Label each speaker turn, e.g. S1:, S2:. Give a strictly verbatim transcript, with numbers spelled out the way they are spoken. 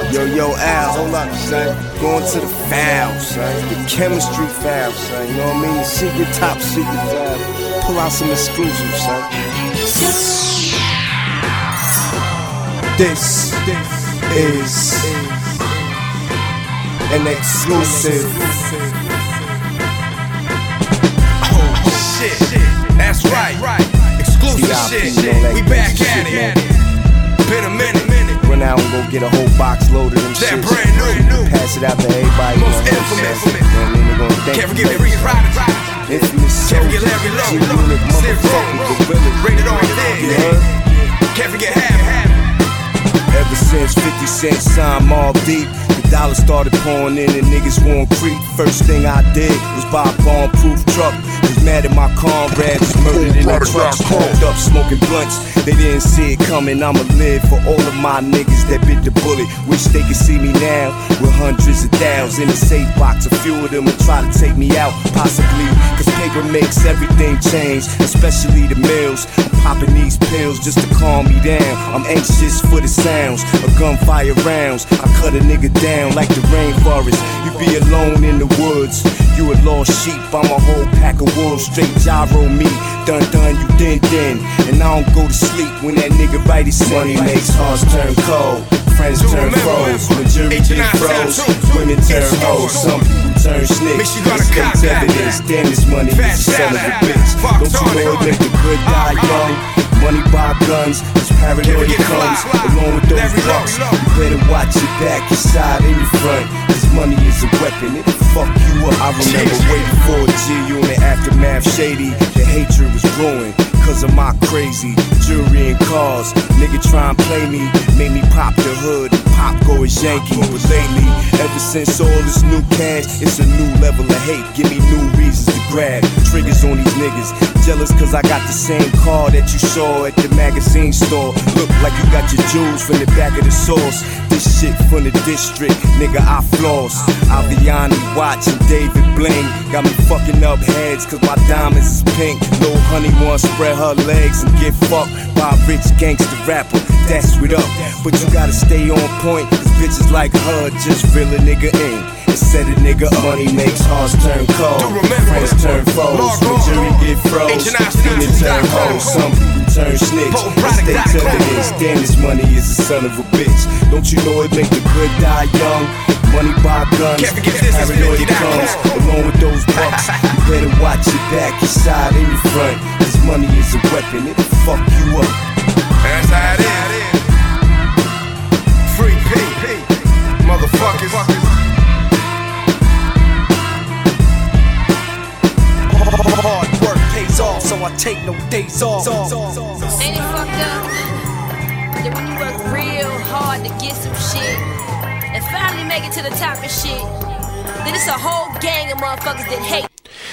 S1: Yo, yo, Al, hold up, son. Going to the foul, son. The chemistry foul, son. You know what I mean? The secret, top secret foul. Pull out some exclusives, son. This, this is an exclusive.
S2: Oh, shit. That's right. Exclusive shit. We back at it. Been a minute.
S1: Run out and go get a whole box load of them shit.
S2: That brand new.
S1: Pass it out to everybody.
S2: Most infamous.
S1: You know what I mean? They're gonna thank
S2: Can't forget Ricky Ryder.
S1: Infamous
S2: Can't forget
S1: soldier.
S2: Larry Lowe.
S1: G-Unit, motherfucking gorilla.
S2: Rated R ten. Can't forget Half.
S1: Ever since fifty Cent signed Mobb Deep, the dollar started pouring in and niggas won't creep. First thing I did was buy a bomb-proof truck. Was mad at my comrades, was murdered in their trucks. Pulled up smoking blunts, they didn't see it coming. I'ma live for all of my niggas that bit the bullet. Wish they could see me now with hundreds of thousands in a safe box. A few of them would try to take me out, possibly, cause paper makes everything change, especially the mills. I'm popping these pills just to calm me down. I'm anxious for the sounds of gunfire rounds. I cut a nigga down like the rainforest. You be alone in the woods, you a lost sheep. I'm a whole pack of wolves, straight gyro me. Dun dun, you din din. And I don't go to sleep when that nigga write his money makes hearts turn cold, friends turn foes, when jury get froze, women turn hoes, some people turn snakes. State's evidence, damn this money is a son of a bitch. Don't you know it make the good die young? Money buy guns, this paranoia comes along with those bucks. You better watch your back, your side, and your front. This money is a weapon, it'll fuck you up. I remember waiting for a G-Unit, aftermath shady. The hatred was ruined cause of my crazy jewelry and cars. Nigga try and play me, made me pop the hood and pop go as Yankee. But lately, ever since all this new cash, it's a new level of hate. Give me new reasons to grab triggers on these niggas. Jealous cause I got the same car that you saw at the magazine store. Look like you got your jewels from the back of the sauce. This shit from the district, nigga, I floss. Aviani watch and David Bling got me fucking up heads cause my diamonds is pink. Lil' honey wanna spread her legs and get fucked by a rich gangster rapper. That's what up, but you gotta stay on point cause bitches like her just reel a nigga in. Said a nigga money makes hearts turn cold, friends turn foes, when jury get froze, women turn hoes, some people turn snitch. State's evidence, damn this money is a son of a bitch. Don't you know it make the good die young? Money buy guns, paranoia comes along with those bucks. You better watch your back, your side, and your front. This money is a weapon, it'll fuck you up.
S2: That's how it is. Free P, motherfuckers.
S3: Hard work pays off, so I take no days off.
S4: Ain't it fucked up that when you work real hard to get some shit and finally make it to the top of shit, then it's a whole gang of motherfuckers that hate